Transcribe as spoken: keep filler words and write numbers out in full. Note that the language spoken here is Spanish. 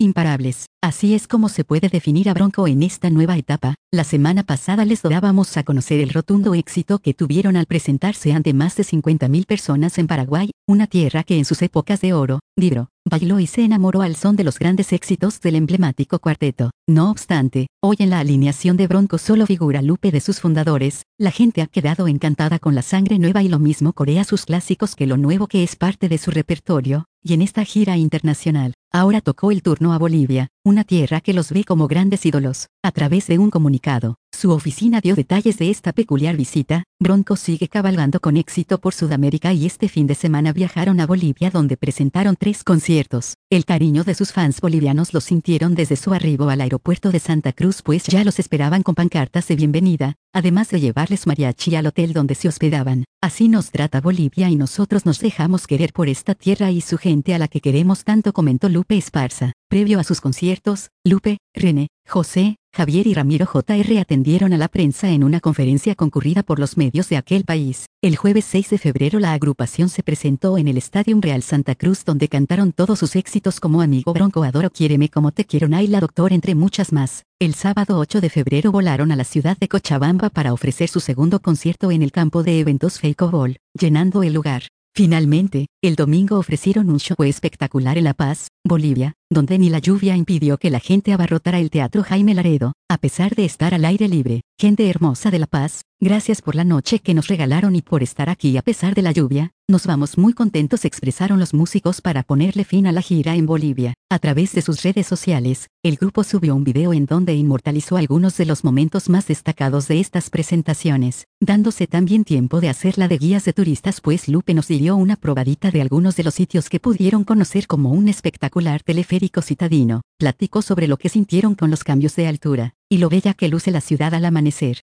imparables. Así es como se puede definir a Bronco en esta nueva etapa. La semana pasada les dábamos a conocer el rotundo éxito que tuvieron al presentarse ante más de cincuenta mil personas en Paraguay, una tierra que en sus épocas de oro, vibró, bailó y se enamoró al son de los grandes éxitos del emblemático cuarteto. No obstante, hoy en la alineación de Bronco solo figura Lupe de sus fundadores. La gente ha quedado encantada con la sangre nueva y lo mismo corea sus clásicos que lo nuevo que es parte de su repertorio, y en esta gira internacional, ahora tocó el turno a Bolivia, una tierra que los ve como grandes ídolos. A través de un comunicado, su oficina dio detalles de esta peculiar visita. Bronco sigue cabalgando con éxito por Sudamérica y este fin de semana viajaron a Bolivia donde presentaron tres conciertos. El cariño de sus fans bolivianos lo sintieron desde su arribo al aeropuerto de Santa Cruz, pues ya los esperaban con pancartas de bienvenida, además de llevarles mariachi al hotel donde se hospedaban. Así nos trata Bolivia y nosotros nos dejamos querer por esta tierra y su gente a la que queremos tanto, comentó Lupe Esparza. Previo a sus conciertos, Lupe, René, José, Javier y Ramiro J R atendieron a la prensa en una conferencia concurrida por los medios de aquel país. El jueves seis de febrero la agrupación se presentó en el Estadio Real Santa Cruz donde cantaron todos sus éxitos como Amigo Bronco, Adoro, Quiéreme como te quiero, Naila, Doctor, entre muchas más. El sábado ocho de febrero volaron a la ciudad de Cochabamba para ofrecer su segundo concierto en el campo de eventos Feico Ball, llenando el lugar. Finalmente, el domingo ofrecieron un show espectacular en La Paz, Bolivia, donde ni la lluvia impidió que la gente abarrotara el Teatro Jaime Laredo, a pesar de estar al aire libre. Gente hermosa de La Paz, gracias por la noche que nos regalaron y por estar aquí a pesar de la lluvia. Nos vamos muy contentos, expresaron los músicos para ponerle fin a la gira en Bolivia. A través de sus redes sociales, el grupo subió un video en donde inmortalizó algunos de los momentos más destacados de estas presentaciones, dándose también tiempo de hacerla de guías de turistas, pues Lupe nos dio una probadita de algunos de los sitios que pudieron conocer, como un espectacular teleférico citadino. Platicó sobre lo que sintieron con los cambios de altura, y lo bella que luce la ciudad al amanecer.